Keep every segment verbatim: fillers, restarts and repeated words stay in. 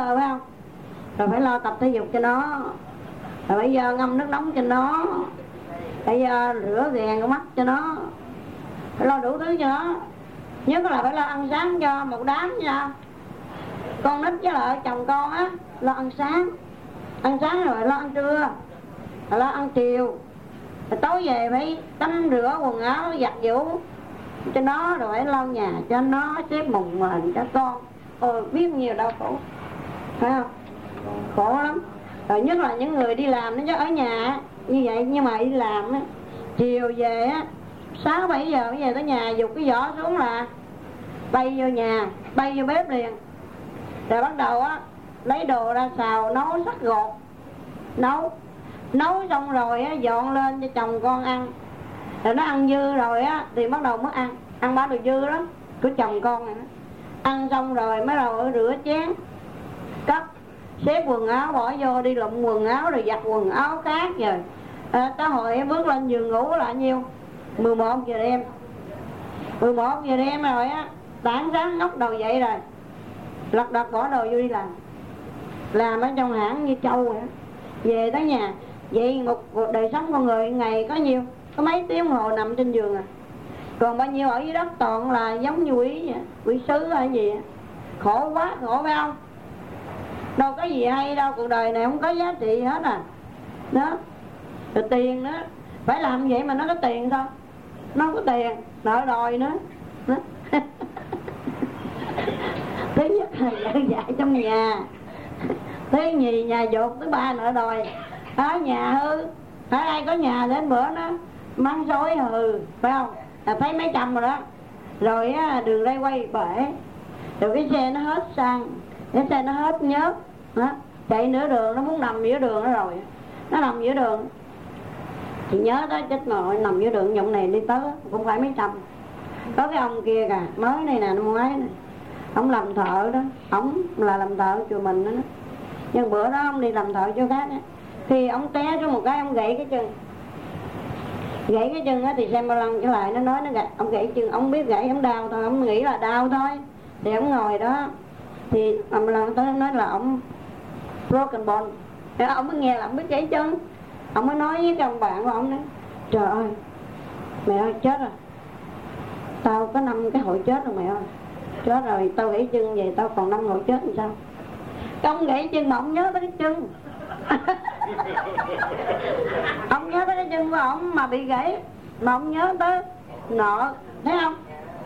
cơ phải không? Rồi phải lo tập thể dục cho nó, rồi phải giờ ngâm nước nóng cho nó, phải giờ rửa ghèn cái mắt cho nó, phải lo đủ thứ cho nó. Nhất là phải lo ăn sáng cho một đám nha. Con nít với lại chồng con á, lo ăn sáng, ăn sáng rồi lo ăn trưa, rồi lo ăn chiều, rồi tối về phải tắm rửa quần áo giặt giũ cho nó, rồi phải lau nhà cho nó, xếp mùng mền cho con. Ôi biết nhiều đau khổ, phải không? Khổ lắm. Rồi nhất là những người đi làm nó chứ ở nhà như vậy, nhưng mà đi làm á, chiều về á, sáu bảy giờ mới về tới nhà, dục cái giỏ xuống là bay vô nhà, bay vô bếp liền. Rồi bắt đầu á lấy đồ ra xào, nấu sắc gột, nấu nấu xong rồi á dọn lên cho chồng con ăn. Rồi nó ăn dư rồi á thì bắt đầu mới ăn, ăn bao đồ dư đó của chồng con này đó. Ăn xong rồi mới đầu rửa chén, cất, xếp quần áo bỏ vô, đi lụm quần áo rồi giặt quần áo khác. Rồi à, tới hồi bước lên giường ngủ là nhiêu mười một giờ đêm, mười một giờ đêm rồi á, sáng sáng ngóc đầu dậy rồi lật đật bỏ đồ vô đi làm. Làm ở trong hãng như trâu vậy. Về tới nhà, vậy một đời sống con người ngày có nhiêu, có mấy tiếng hồ nằm trên giường à. Còn bao nhiêu ở dưới đất toàn là giống như quỷ vậy, quỷ sứ hay gì vậy. Khổ quá, khổ phải không? Đâu có gì hay đâu, cuộc đời này không có giá trị hết à. Đó. Rồi tiền nữa, phải làm vậy mà nó có tiền thôi. Nó không có tiền, nợ đòi nữa. Đó. Thứ nhất là vợ dạy trong nhà, thứ nhì nhà dột, thứ ba nợ đòi. Ở nhà hư, ở ai có nhà đến bữa nó mắng xối hừ, phải không? Là thấy mấy trăm rồi đó. Rồi á, đường ray quay bể, rồi cái xe nó hết xăng, cái xe nó hết nhớt đó. Chạy nửa đường nó muốn nằm giữa đường nó rồi, nó nằm giữa đường thì nhớ đó, chết ngồi nằm giữa đường nhộng này đi tới cũng phải mấy trăm. Có cái ông kia kìa, mới này nè, năm ngoái này, ông làm thợ đó, ông là làm thợ chùa mình đó, đó. Nhưng bữa đó ông đi làm thợ chỗ khác đó. Khi ông té xuống một cái, ông gãy cái chân, gãy cái chân á thì xem bao lần trở lại nó nói nó gãy, ông gãy chân, ông biết gãy ông đau thôi, ông nghĩ là đau thôi. Thì ông ngồi đó thì ông lần tới nói là ông broken bone. Thì ông mới nghe là ông biết gãy chân. Ông mới nói với cái ông bạn của ông đó, trời ơi mẹ ơi chết rồi, tao có năm cái hội chết rồi mẹ ơi, chết rồi, tao gãy chân về tao còn năm hội chết làm sao. Cái ông gãy chân mà ông nhớ tới cái chân. Ông nhớ tới cái chân của ông mà bị gãy, mà ông nhớ tới nợ, thấy không?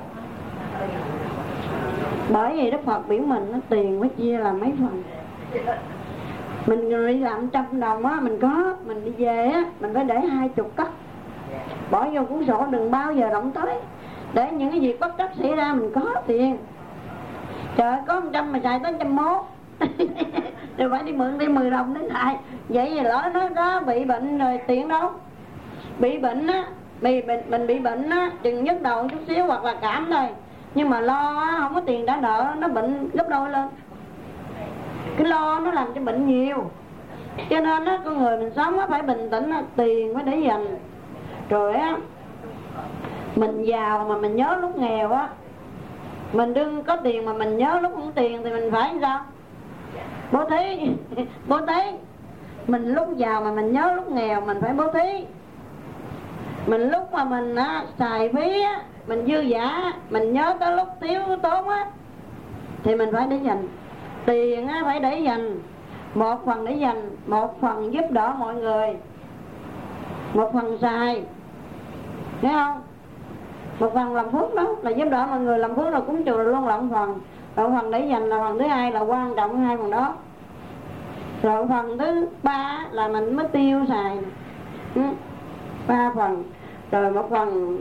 Bởi vì Đức Phật biểu mình nó tiền mới chia làm mấy phần. Mình đi làm trăm đồng á, mình có, mình đi về á, mình phải để hai chục cất, bỏ vô cuốn sổ đừng bao giờ động tới, để những cái việc bất trắc xảy ra mình có tiền. Trời ơi, có một trăm mà xài tới trăm mốt. Rồi phải đi mượn đi mười đồng đến lại. Vậy thì lỡ nó có bị bệnh rồi tiền đâu. Bị bệnh á, bị bệnh, mình bị bệnh á, chừng nhức đầu chút xíu hoặc là cảm thôi. Nhưng mà lo á, không có tiền trả nợ, nó bệnh gấp đôi lên. Cái lo nó làm cho bệnh nhiều. Cho nên á, con người mình sống á, phải bình tĩnh, tiền phải để dành. Rồi á, mình giàu mà mình nhớ lúc nghèo á, mình đừng có tiền mà mình nhớ lúc không tiền thì mình phải làm sao? Bố thí. Bố thí. Mình lúc giàu mà mình nhớ lúc nghèo mình phải bố thí. Mình lúc mà mình á, xài phí á, mình dư giả, mình nhớ tới lúc thiếu tốn á, thì mình phải để dành. Tiền á, phải để dành. Một phần để dành, một phần giúp đỡ mọi người, một phần xài, thấy không? Một phần làm phước đó, là giúp đỡ mọi người, làm phước rồi cúng chùa luôn là một phần. Rồi phần để dành là phần thứ hai, là quan trọng hai phần đó. Rồi phần thứ ba là mình mới tiêu xài. Ừ. Ba phần. Rồi một phần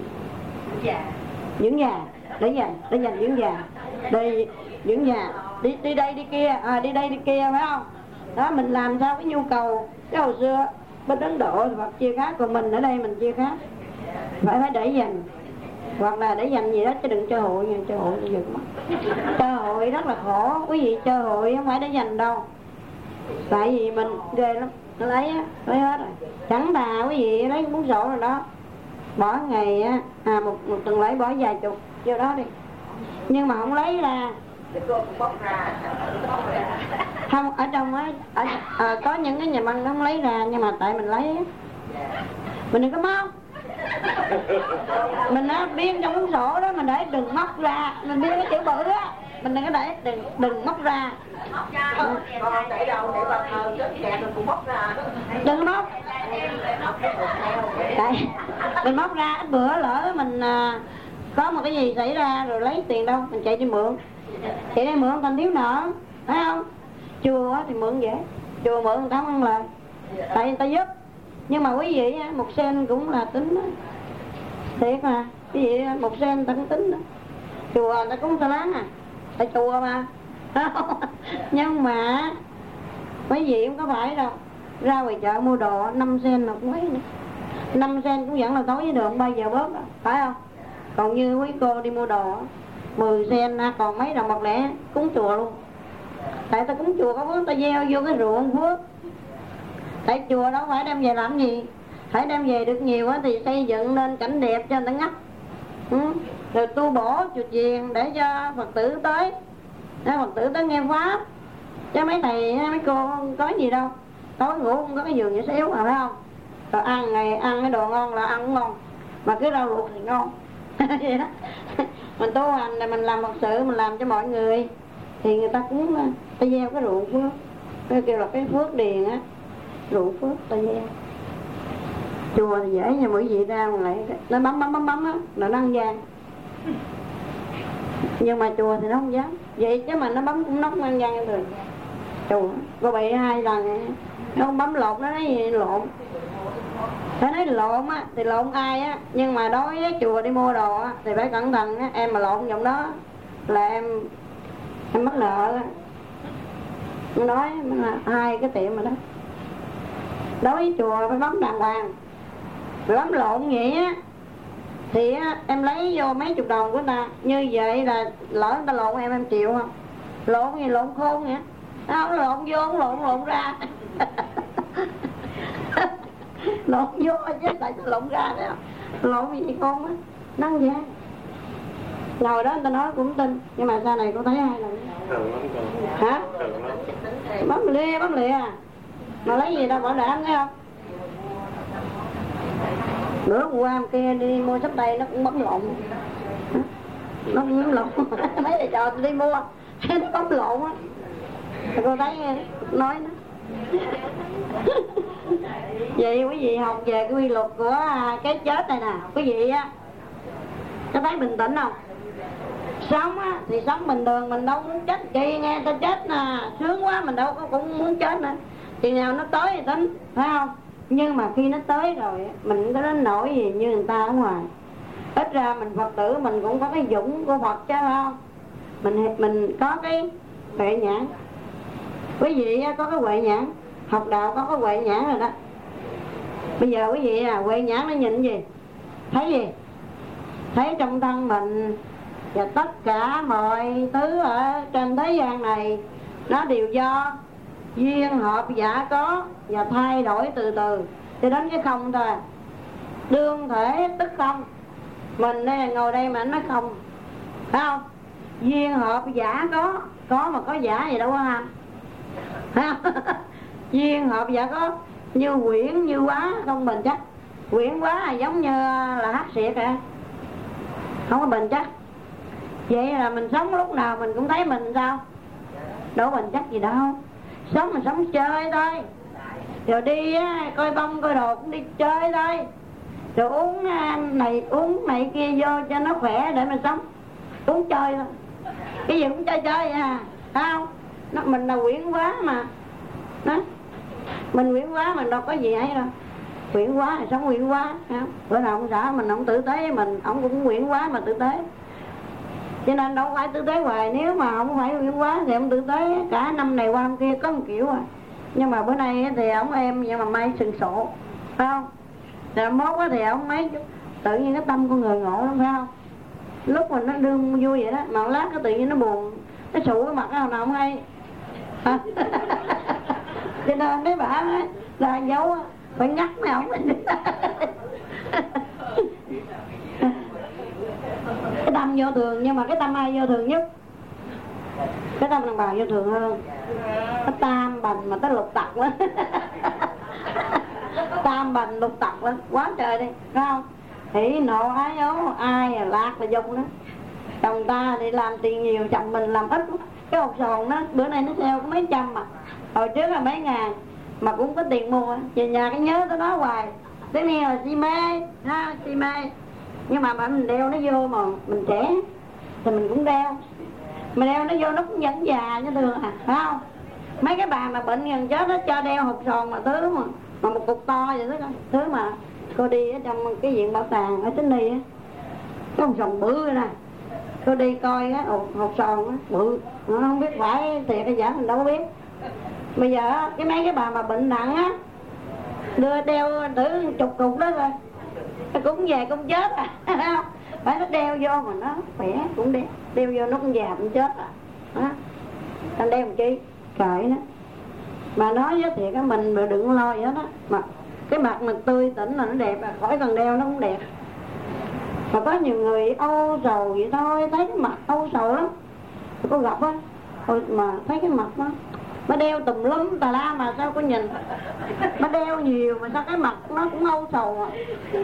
dưỡng già, để dành, để dành dưỡng già. Đi dưỡng già, đi đi đây đi kia, à đi đây đi kia phải không? Đó, mình làm sao cái nhu cầu. Cái hồi xưa bên Ấn Độ Phật chia khác, còn mình ở đây mình chia khác. Phải phải để dành. Hoặc là để dành gì đó chứ đừng chơi hội nha, chơi hội thì dừng mất. Chơi hội rất là khổ, quý vị chơi hội không phải để dành đâu. Tại vì mình ghê lắm, nó lấy á, lấy hết rồi. Chẳng thà quý vị lấy cuốn sổ rồi đó, bỏ ngày á, à một, một tuần lấy bỏ vài chục vô đó đi. Nhưng mà không lấy ra, thì cô cũng bóc ra, bóc ra. Không, ở trong á, ở, à, có những cái nhà băng nó không lấy ra, nhưng mà tại mình lấy á. Mình đừng có móc. Mình á, biên trong cuốn sổ đó, mình để đừng móc ra. Mình biên cái chữ bự á, mình đừng có để, đừng, đừng móc ra. Móc ra, còn để đâu, để bàn thờ chết kẹt mình cũng móc ra. Đừng móc. Tại, mình móc ra, ít bữa lỡ mình à, có một cái gì xảy ra rồi lấy tiền đâu, mình chạy đi mượn. Chạy đi mượn thành thiếu nợ, phải không? Chùa thì mượn dễ, chùa mượn người ta không ăn lời, tại người ta giúp. Nhưng mà quý vị một sen cũng là tính đó, thiệt mà, quý vị một sen người ta cũng tính đó. Chùa người ta cũng ta láng à, tại chùa mà. Nhưng mà quý vị không có phải đâu, ra ngoài chợ mua đồ năm sen mà cũng mấy nữa, năm sen cũng vẫn là tối với đường, bao giờ bớt đó, phải không? Còn như quý cô đi mua đồ mười sen còn mấy đồng bạc lẻ cúng chùa luôn. Tại ta cúng chùa có phước, ta gieo vô cái ruộng phước. Tại chùa đâu phải đem về làm gì, phải đem về được nhiều á thì xây dựng nên cảnh đẹp cho người ta ngắm. Ừ. Rồi tu bổ chùa chiền để cho Phật tử tới, để Phật tử tới nghe pháp. Chứ mấy thầy mấy cô không có gì đâu, tối ngủ không có cái giường nhỏ xíu mà, phải không? Rồi ăn ngày ăn cái đồ ngon là ăn cũng ngon, mà cái rau luộc thì ngon. Vậy đó. Mình tu hành là mình làm Phật sự, mình làm cho mọi người thì người ta cũng ta gieo cái ruộng phước, cái kêu là cái phước điền á, ruộng phước ta gieo. Chùa thì dễ, nhưng mỗi vị ra mà lại nó bấm bấm bấm bấm á là nó ăn gian. Nhưng mà chùa thì nó không dám vậy, chứ mà nó bấm cũng nóc ăn gian rồi. Chùa cô bị hai lần nó không bấm lộn, nó nói gì lộn, nó nói lộn á thì lộn ai á, nhưng mà đối với chùa đi mua đồ á thì phải cẩn thận á. Em mà lộn giọng đó là em em mất nợ á. Nói là hai cái tiệm rồi đó. Đối với chùa phải bấm đàng hoàng, phải bấm lộn vậy á thì á, em lấy vô mấy chục đồng của người ta. Như vậy là lỡ người ta lộn em, em chịu không? Lộn gì lộn khôn vậy, nó không lộn vô không lộn lộn ra. Lộn vô chứ tại sao lộn ra đó, lộn gì con á, năng vậy. Ngồi đó người ta nói cũng tin, nhưng mà sau này cô thấy hai lần. Hả? Bấm lia, bấm lìa à? Mà lấy gì đâu bảo đảm, thấy không? Bữa qua kia đi mua sắp đây nó cũng bấm lộn. Nó cũng bấm lộn. Mấy thầy trò đi mua nó bấm lộn á. Cô thấy nói nó. Vậy quý vị học về cái quy luật của cái chết này nè, quý vị á có thấy bình tĩnh không? Sống á thì sống bình thường, mình đâu muốn chết kỳ, nghe ta chết nè sướng quá, mình đâu có cũng muốn chết nữa. Chừng nào nó tới thì tính, phải không? Nhưng mà khi nó tới rồi mình không có đến nỗi gì như người ta ở ngoài. Ít ra mình Phật tử mình cũng có cái dũng của Phật chứ, phải không? Mình mình có cái huệ nhãn. Quý vị có cái huệ nhãn, học đạo có cái huệ nhãn rồi đó. Bây giờ quý vị à, huệ nhãn nó nhìn gì? Thấy gì? Thấy trong thân mình và tất cả mọi thứ ở trên thế gian này nó đều do duyên hợp giả có và thay đổi từ từ cho đến cái không thôi. Đương thể tức không. Mình đây ngồi đây mà nó không, phải không? Duyên hợp giả có, có mà có giả gì đâu có ham, phải không? Duyên hợp giả có, như quyển như quá không bền chắc. Quyển quá là giống như là hát xịt kìa, không có bền chắc. Vậy là mình sống lúc nào mình cũng thấy mình sao? Đâu bền chắc gì đâu. Sống mình sống chơi thôi. Rồi đi á, coi bông coi đồ cũng đi chơi thôi. Rồi uống này uống này kia vô cho nó khỏe để mình sống. Uống chơi thôi. Cái gì cũng chơi chơi à, phải không? Nó, mình là quyển quá mà. Đó. Mình quyển quá mình đâu có gì ấy đâu. Quyển quá thì sống quyển quá. Bữa nào ông xã mình không tử tế với mình, ông cũng quyển quá mà tử tế. Cho nên đâu phải tử tế hoài, nếu mà không phải quyển quá thì ông tử tế cả năm này qua năm kia có một kiểu à. Nhưng mà bữa nay thì ông em nhưng mà may sừng sộ, phải không? Rồi mốt thì ông mấy tự nhiên cái tâm con người ngộ lắm, phải không? Lúc mình nó đương vui vậy đó, mà lát cái tự nhiên nó buồn, nó sụ cái mặt nào nào không hay. Cho nên mấy bà ấy, là dấu phải nhắc mấy ông. Cái tâm vô thường, nhưng mà cái tâm ai vô thường nhất? cái tâm đàn bà vô thường hơn. Nó tam bành mà tới lục tặc quá. Tam bành lục tặc lên quá trời đi, phải không? Hỉ nộ ái ố ai à lạc là dục đó. Chồng ta thì làm tiền nhiều, chồng mình làm ít. Cái hột sồn đó bữa nay nó sale có mấy trăm mà hồi trước là mấy ngàn mà cũng có tiền mua. Về nhà cái nhớ tới đó hoài. Thế này là si mê ha, si mê. Nhưng mà mình đeo nó vô mà mình trẻ thì mình cũng đeo, mà đeo nó vô nó cũng vẫn già như thường à, phải không? Mấy cái bà mà bệnh gần chết nó cho đeo hột sòn mà thứ mà mà một cục to vậy đó, thứ mà cô đi ở trong cái viện bảo tàng ở Tính Ni á, cái hột sòn bự rồi nè, cô đi coi á, hột, hột sòn á bự, nó không biết phải thiệt hay giả mình đâu có biết. Bây giờ cái mấy cái bà mà bệnh nặng á đưa đeo thử chục cục đó rồi nó cũng về cũng chết à. Phải nó đeo vô mà nó khỏe cũng đeo, đeo vô nó cũng già cũng chết à. Đó. Anh đeo một chi kệ nó. Mà nói với thiệt á, mình mà đừng lo vậy đó. Mà cái mặt mình tươi tỉnh là nó đẹp à, khỏi cần đeo nó cũng đẹp. Mà có nhiều người âu sầu vậy thôi, thấy cái mặt âu sầu lắm. Cô gặp á, mà thấy cái mặt nó nó đeo tùm lum tà la mà sao có nhìn. Nó đeo nhiều mà sao cái mặt nó cũng âu sầu à.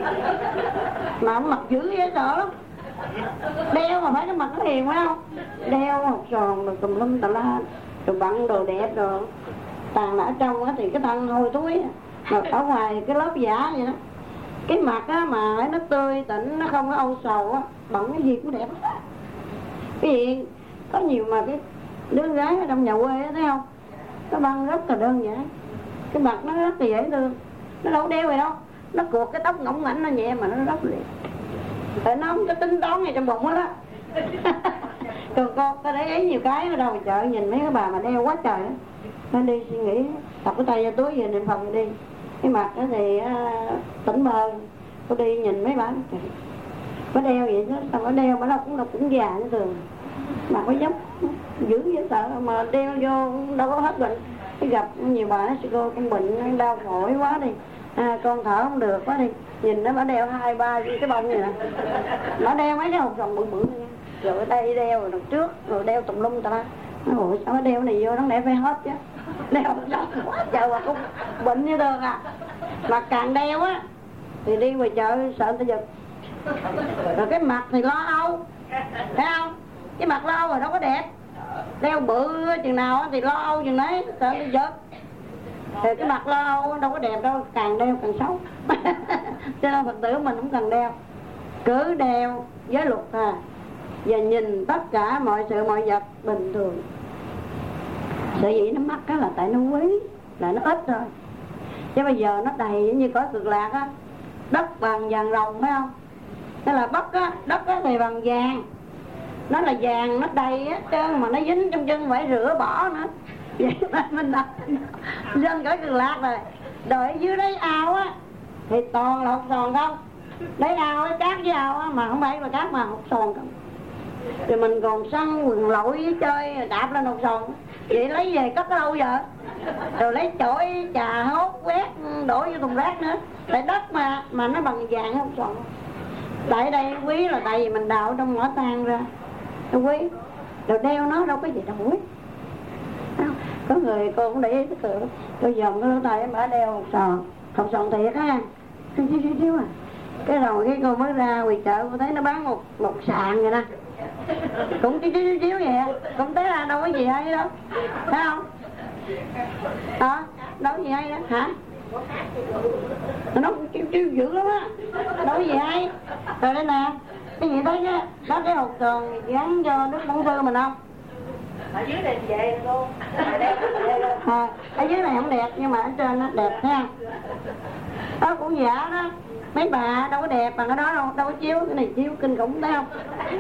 Mà ông mặt dữ dễ sợ lắm. Đeo mà phải cái mặt nó hiền phải không? Đeo hột sòn rồi tùm lum tà la, rồi bận đồ đẹp rồi. Tàn ở trong á thì cái thân hôi thối, mà ở ngoài cái lớp giả vậy đó. Cái mặt á mà nó tươi tỉnh, nó không có âu sầu á, bận cái gì cũng đẹp hết. Cái gì có nhiều mà cái đứa gái ở trong nhà quê á, thấy không? Nó băng rất là đơn giản, cái mặt nó rất là dễ thương. Nó đâu đeo vậy đâu, nó cuột cái tóc ngỗng ngảnh nó nhẹ mà nó rất liền. Tại nó không có tính toán ngay trong bụng đó đó. Còn con có để ý nhiều cái ở đâu mà chợ nhìn mấy cái bà mà đeo quá trời đó. Nó đi suy nghĩ, tập cái tay ra túi về niệm phòng đi. Cái mặt đó thì uh, tỉnh bơ. Cô đi nhìn mấy bà có đeo vậy đó, sao có đeo bà đâu cũng đâu cũng già như thường. Mà có giống dữ dễ sợ mà đeo vô đâu có hết bệnh. Cái gặp nhiều bà nói cô con bệnh đau phổi quá đi, à, con thở không được quá đi. Nhìn nó bà đeo hai ba cái bông vậy nè, nó đeo mấy cái hột sòn bự bự nha, rồi ở đây đeo rồi đằng trước rồi đeo tùm lum ta. Nó ủa sao nó đeo này vô nó lẽ phải hết chứ, đeo nó quá trời mà cũng bệnh như thường à. Mà càng đeo á thì đi ngoài chợ sợ người ta giật. Rồi cái mặt thì lo âu, thấy không? Cái mặt lo âu rồi đâu có đẹp. Đeo bự chừng nào thì lo âu chừng đấy, sợ nó giật. Thì cái mặt lo âu đâu có đẹp đâu, càng đeo càng xấu. Cho nên Phật tử mình cũng cần đeo, cứ đeo với luật à, và nhìn tất cả mọi sự mọi vật bình thường. Sở dĩ nó mắc á là tại nó quý, là nó ít thôi. Chứ bây giờ nó đầy như cõi Cực Lạc á, đất bằng vàng rồng phải không? Thế là đất á, đất á thì bằng vàng, nó là vàng nó đầy á trơn mà nó dính trong chân phải rửa bỏ nữa. Vậy mà mình đặt dân cõi Cực Lạc rồi. Rồi ở dưới đáy ao á thì toàn là hột sòn không. Đáy ao á, cát với ao á, mà không phải là cát mà hột sòn không. Rồi mình còn săn quần lội với chơi đạp lên hột sòn. Vậy lấy về cất ở đâu giờ? Rồi lấy chổi trà hốt quét đổ vô thùng rác nữa. Tại đất mà mà nó bằng vàng hột sòn. Tại đây quý là tại vì mình đào trong mỏ than ra, nó quý. Rồi đeo nó đâu có gì đâu quý. Có người cô cũng để ý cái tượng, tôi dòm cái lỗ tai bà đeo hột sòn, hột sòn thiệt á, xíu xíu xíu à. Cái rồi cái cô mới ra ngoài chợ cô thấy nó bán một một sàn vậy nè, cũng xíu xíu xíu vậy, cũng thấy là đâu có gì hay đâu, thấy không? Đó, đâu có gì hay đó hả? Nó cũng chiêu chiêu dữ lắm á, đâu có gì hay. Rồi đây nè, cái gì đó chứ, đó cái hột sòn gắn cho Đức Bổn Sư mình không? Ở dưới này về luôn. À, ở dưới này không đẹp nhưng mà ở trên nó đẹp thấy không? Đó cũng giả đó. Mấy bà đâu có đẹp bằng cái đó đâu, đâu có chiếu, cái này chiếu kinh khủng thấy không?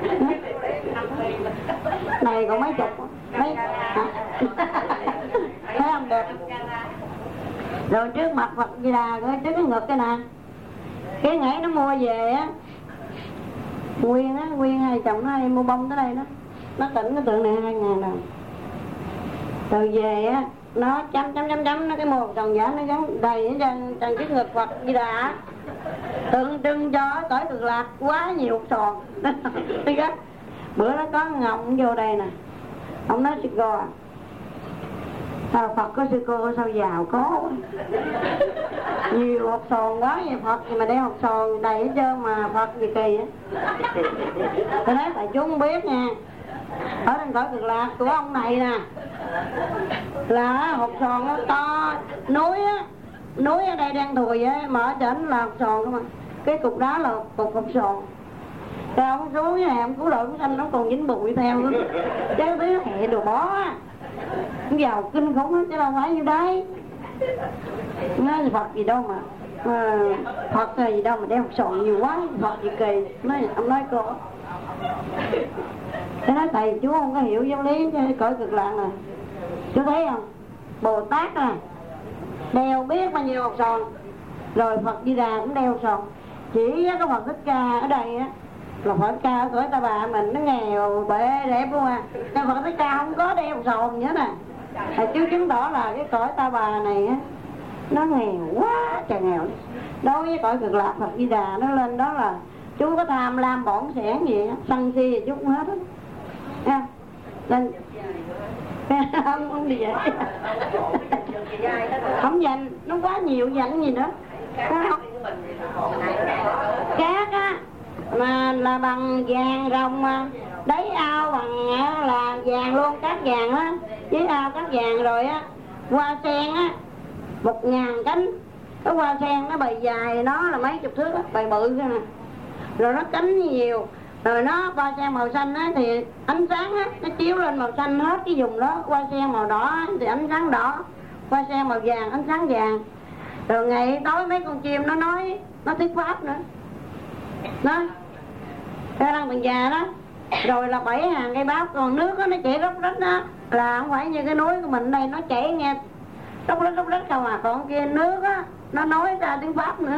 Này còn mấy chục mấy hả? Thấy không đẹp. Rồi trước mặt Phật Di Đà rồi trước cái ngực cái nè, cái ngày nó mua về á, Nguyên á, Nguyên hai chồng nó đi mua bông tới đây đó, nó tỉnh cái tượng này hai ngàn đồng. Rồi về á, nó chấm chấm chấm chấm nó cái một tròn giả nó gắn đầy ở trên trên cái ngực Phật Di Đà, tượng trưng cho cõi Cực Lạc quá nhiều sòn. Bữa nó có ngọng vô đây nè, Ông nói sư cô à, sao Phật có sư cô sao giàu có nhiều hộp sòn quá vậy Phật, nhưng mà đeo hộp sòn đầy hết trơn mà Phật gì kỳ á. Tôi nói tại chú không biết nha, ở trên cõi Cực Lạc của ông này nè là hộp sòn nó to, núi á, núi ở đây đang thùi á, mà ở trên là hộp sòn không à, cái cục đá là cục hộp sòn. Rồi ông xuống này ông cứu đội xanh nó còn dính bụi theo nữa, chứ thứ hẹ đồ bó á, giàu kinh khủng hết chứ đâu phải như đấy. Nói Phật gì đâu mà à, Phật gì đâu mà đeo hộp sòn nhiều quá, Phật gì kỳ. Nói ông nói cô, thế nói thầy chú không có hiểu giáo lý cõi Cực Lạc này, chú thấy không, Bồ Tát à đeo biết bao nhiêu hộp sòn, rồi Phật Di Đà cũng đeo hộp sòn. Chỉ có Phật Thích Ca ở đây á là Phật Thích Ca ở cõi Ta Bà mình nó nghèo bể đẹp luôn à, nhưng Phật Thích Ca không có đeo hộp sòn nhớ nè. À, chú chứng tỏ là cái cõi Ta Bà này á nó nghèo quá trời nghèo. Đối với cõi Cực Lạc Phật Di Đà nó lên đó là chú có tham lam bỏng sẻn gì á, sân si gì chú cũng hết á nha. Nên không không đi vậy không dành, nó quá nhiều dành gì nữa. Cát á mà là bằng vàng rồng mà đáy ao bằng là vàng luôn, cát vàng á, với ao cát vàng. Rồi á hoa sen á một ngàn cánh, cái hoa sen nó bề dài nó là mấy chục thước á, bề bự kia nè, rồi nó cánh nhiều, rồi nó hoa sen màu xanh á thì ánh sáng á nó chiếu lên màu xanh hết cái vùng đó. Hoa sen màu đỏ thì ánh sáng đỏ, hoa sen màu vàng ánh sáng vàng. Rồi ngày tối mấy con chim nó nói, nó thuyết pháp nữa, nói ra lăng Tần Già đó, rồi là bảy hàng cây bắp, còn nước đó, nó chảy róc rách đó, là không phải như cái núi của mình đây nó chảy nghe róc rách róc rách không à, còn kia nước á nó nói ra tiếng Pháp nữa,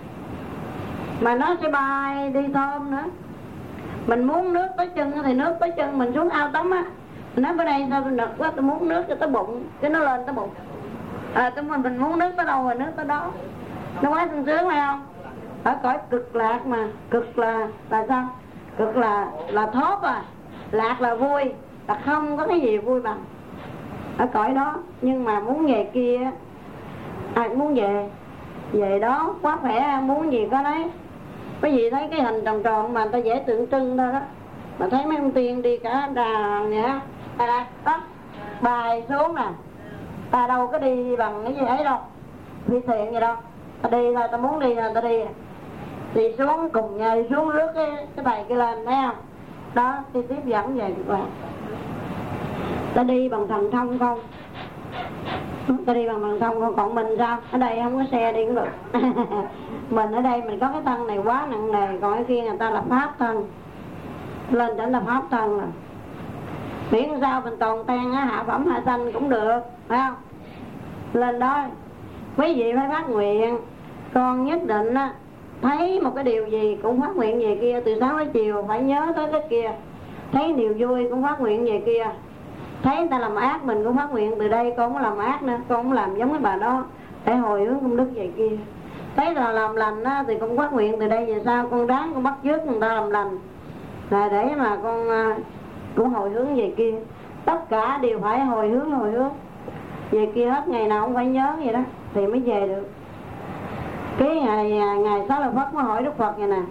mà nó sẽ bay đi thơm nữa. Mình muốn nước tới chân thì nước tới chân, mình xuống ao tắm á, mình nói bữa đây sao tôi nực quá, tôi muốn nước cho tới bụng, cái nó lên tới bụng. À, tôi mình mình muốn nước tới đâu rồi nước tới đó, nó quá sung sướng phải không? Ở cõi Cực Lạc mà, cực là là sao? Cực là là thốt à, lạc là vui, là không có cái gì vui bằng ở cõi đó. Nhưng mà muốn về kia, ai à, muốn về về đó quá khỏe, muốn gì có đấy. Cái gì thấy cái hình tròn tròn mà người ta dễ tượng trưng thôi đó, mà thấy mấy ông tiên đi cả đà vậy á, à, đó bài xuống nè, ta đâu có đi bằng cái gì ấy đâu, đi thiện gì đâu, ta đi thôi, ta muốn đi là ta đi, đi xuống cùng nhau đi xuống rước cái cái bài kia lên, thấy không? Đó đi tiếp dẫn về các bạn. Ta đi bằng thần thông không? Ta đi bằng thần thông không? Còn mình sao? Ở đây không có xe đi cũng được. Mình ở đây mình có cái thân này quá nặng nề, còn ở kia người ta là pháp thân, lên đến là pháp thân rồi. Miễn sao mình toàn tan á, hạ phẩm hạ sanh cũng được, phải không? Lên đó quý vị phải phát nguyện, con nhất định á thấy một cái điều gì cũng phát nguyện về kia, từ sáng tới chiều phải nhớ tới cái kia. Thấy điều vui cũng phát nguyện về kia, thấy người ta làm ác mình cũng phát nguyện từ đây con không làm ác nữa, con không làm giống cái bà đó, để hồi hướng công đức về kia. Thấy là làm lành á thì con phát nguyện từ đây về sau con ráng con bắt chước người ta làm lành, là để mà con cũng hồi hướng về kia. Tất cả đều phải hồi hướng hồi hướng về kia hết, ngày nào cũng phải nhớ vậy đó thì mới về được. Cái ngày ngày Xá Lợi Phất mới hỏi Đức Phật vậy nè,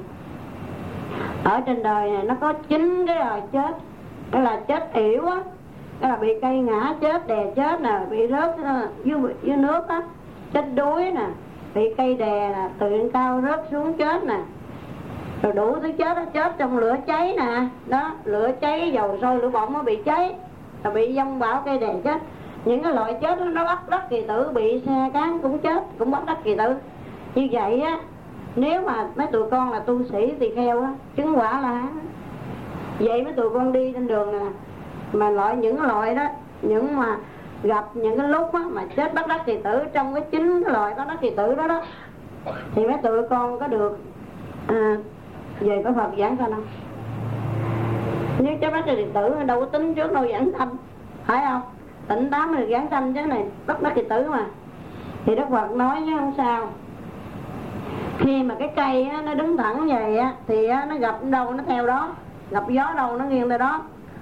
ở trên đời này nó có chín cái đời chết, cái là chết yểu á, cái là bị cây ngã chết, đè chết nè, bị rớt dưới, dưới nước á, chết đuối nè, bị cây đè nè, từ cao rớt xuống chết nè, rồi đủ thứ chết đó, chết trong lửa cháy nè, đó lửa cháy dầu sôi lửa bỏng nó bị cháy, rồi bị giông bão cây đè chết. Những cái loại chết đó, nó bắt đất kỳ tử, bị xe cán cũng chết, cũng bắt đất kỳ tử. Như vậy á, nếu mà mấy tụi con là tu sĩ tỳ kheo á, chứng quả là vậy mấy tụi con đi trên đường nè, mà loại những loại đó, những mà gặp những cái lúc á, mà chết bắt đất kỳ tử, trong cái chín cái loại bắt đất kỳ tử đó đó, thì mấy tụi con có được à, về có Phật giảng sanh không? Nếu chết bắt đất kỳ tử đâu có tính trước đâu giảng sanh, phải không? Tỉnh táo mới được giảng sanh chứ này, bắt đất kỳ tử mà. Thì Đức Phật nói chứ không sao. Khi mà cái cây á, nó đứng thẳng vậy á, thì á, nó gặp đâu nó theo đó, gặp gió đâu nó nghiêng tới đó.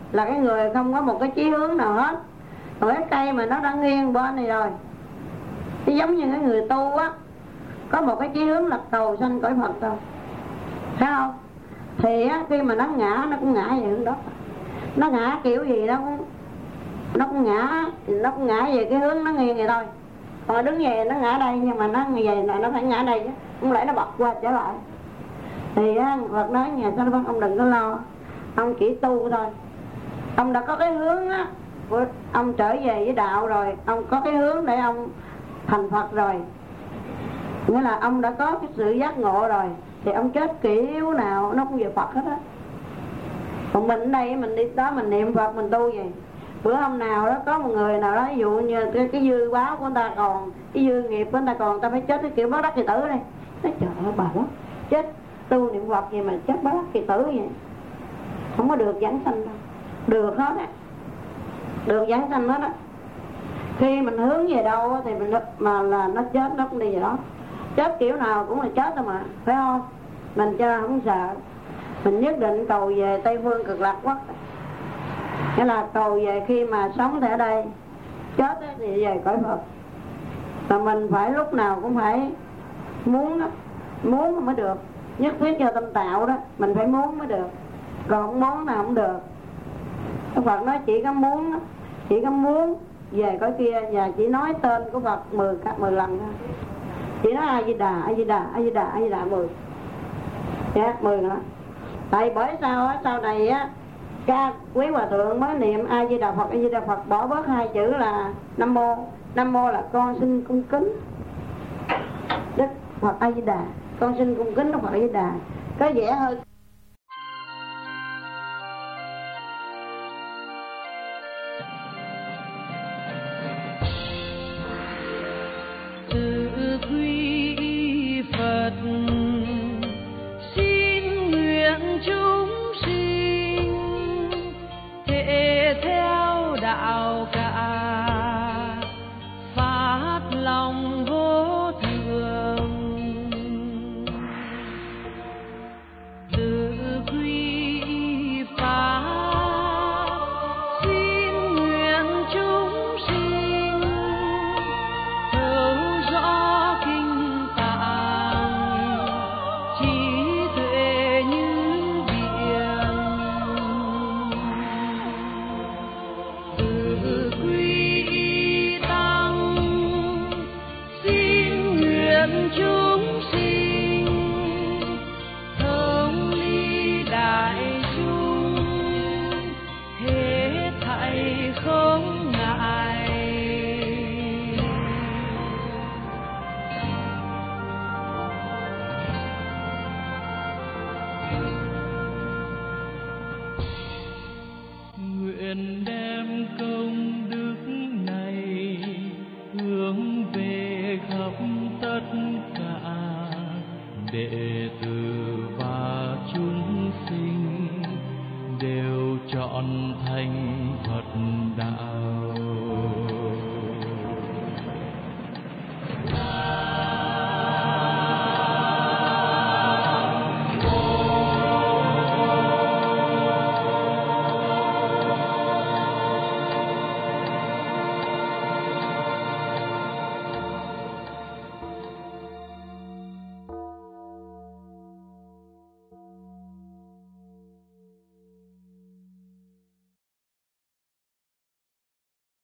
là cái người không có một cái chí hướng nào hết. Còn cái cây mà nó đã nghiêng bên này rồi, thì giống như cái người tu á, có một cái chí hướng là cầu sanh cõi Phật thôi, thấy không? Thì á, khi mà nó ngã nó cũng ngã vậy hướng đó, nó ngã kiểu gì nó cũng nó cũng ngã nó cũng ngã về cái hướng nó nghiêng vậy thôi. Còn đứng về nó ngã đây, nhưng mà nó về là nó phải ngã đây chứ, không lẽ nó bật qua trở lại. Thì á, Phật nói nhà Sa Văn ông đừng có lo, ông chỉ tu thôi. Ông đã có cái hướng á, ông trở về với đạo rồi, ông có cái hướng để ông thành Phật rồi, nghĩa là ông đã có cái sự giác ngộ rồi, thì ông chết kiểu nào nó cũng về Phật hết á. Còn mình ở đây mình đi đó mình niệm Phật mình tu gì. Bữa hôm nào đó có một người nào đó, ví dụ như cái, cái dư báo của người ta còn, cái dư nghiệp của người ta còn, ta phải chết cái kiểu báo đắc kỳ tử đây. Nói trời ơi bà đó, chết tu niệm Phật gì mà chết báo đắc kỳ tử vậy, không có được giảng sanh đâu. Được hết á, được giảng sanh hết á. Khi mình hướng về đâu thì mình mà là nó chết nó cũng đi về đó. Chết kiểu nào cũng là chết thôi mà, phải không? Mình cho không sợ. Mình nhất định cầu về Tây Phương Cực Lạc Quốc, nghĩa là cầu về khi mà sống ở đây, chết thì về cõi Phật. Và mình phải lúc nào cũng phải muốn, muốn mới được. Nhất thiết cho tâm tạo đó, mình phải muốn mới được, còn không muốn nào không được. Đức Phật nói chỉ có muốn, chỉ có muốn về cõi kia, và chỉ nói tên của Phật mười mười lần thôi. Chỉ nói A Di Đà, A Di Đà, A Di Đà, A Di Đà mười, dạ mười nữa. Tại bởi sao á, sau này á, ca quý hòa thượng mới niệm A Di Đà Phật, A Di Đà Phật, bỏ bớt hai chữ là Nam Mô. Nam Mô là con xin cung kính Đức Phật A Di Đà, con xin cung kính Đức Phật A Di Đà, có vẻ hơi